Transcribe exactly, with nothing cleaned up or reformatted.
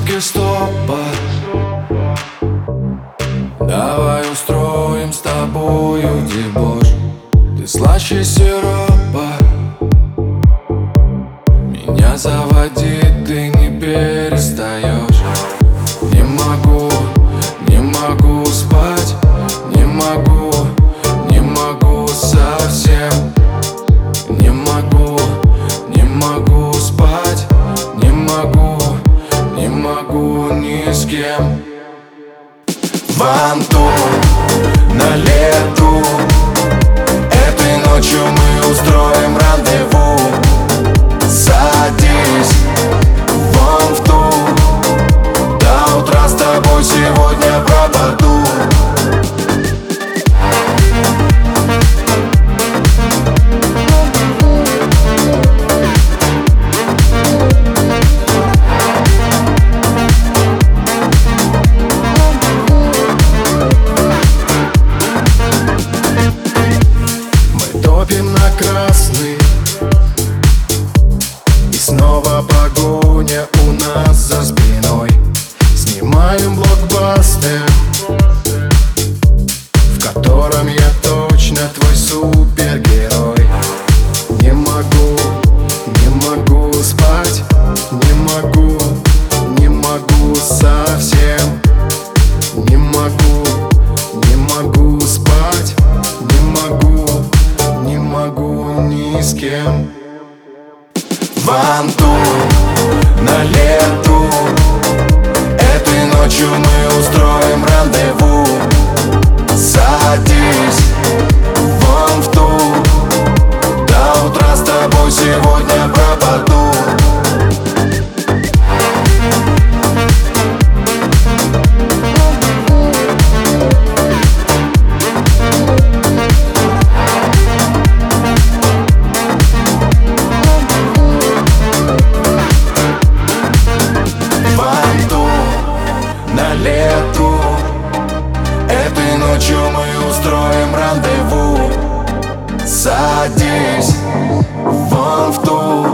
кнопки стопа. Давай устроим с тобою дебош. Ты слаще сиропа, меня заводит, ты не перестаешь. Не могу, не могу спать, не могу, не могу совсем. Не могу, не могу спать, не могу, не могу ни с кем. Ванту на лету, этой ночью мы устроим рандеву. Садись вон в ту, до утра с тобой сегодня пропаду. Топим на красный, и снова погоня у нас за спиной. Снимаем блокбастер, в котором я точно твой супергерой. Не могу, не могу спать, не могу, не могу совсем. Не могу, не могу спать, не могу, не могу ни с кем. Ванту на лету, этой ночью мы устроим рандеву. Садись вон в ту, до утра с тобой сегодня пропаду. Лету, этой ночью мы устроим рандеву. Садись вон в ту,